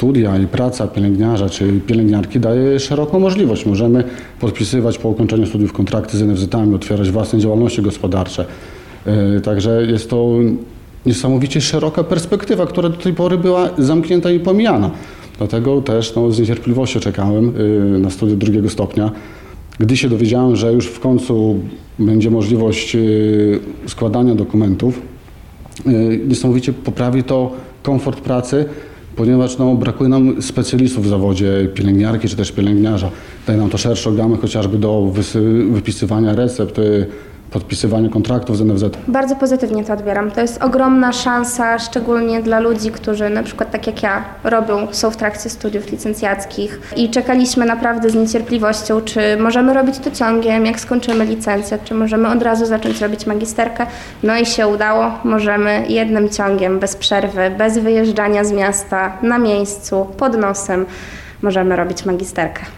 studia i praca pielęgniarza czy pielęgniarki daje szeroką możliwość. Możemy podpisywać po ukończeniu studiów kontrakty z NFZ-ami, otwierać własne działalności gospodarcze. Także jest to niesamowicie szeroka perspektywa, która do tej pory była zamknięta i pomijana. Dlatego też z niecierpliwością czekałem na studia drugiego stopnia. Gdy się dowiedziałem, że już w końcu będzie możliwość składania dokumentów, niesamowicie poprawi to komfort pracy, ponieważ brakuje nam specjalistów w zawodzie pielęgniarki czy też pielęgniarza. Daje nam to szerszą gamę chociażby do wypisywania recept, podpisywania kontraktów z NFZ. Bardzo pozytywnie to odbieram. To jest ogromna szansa, szczególnie dla ludzi, którzy na przykład tak jak ja są w trakcie studiów licencjackich i czekaliśmy naprawdę z niecierpliwością, czy możemy robić to ciągiem, jak skończymy licencję, czy możemy od razu zacząć robić magisterkę. No i się udało. Możemy jednym ciągiem, bez przerwy, bez wyjeżdżania z miasta, na miejscu, pod nosem, możemy robić magisterkę.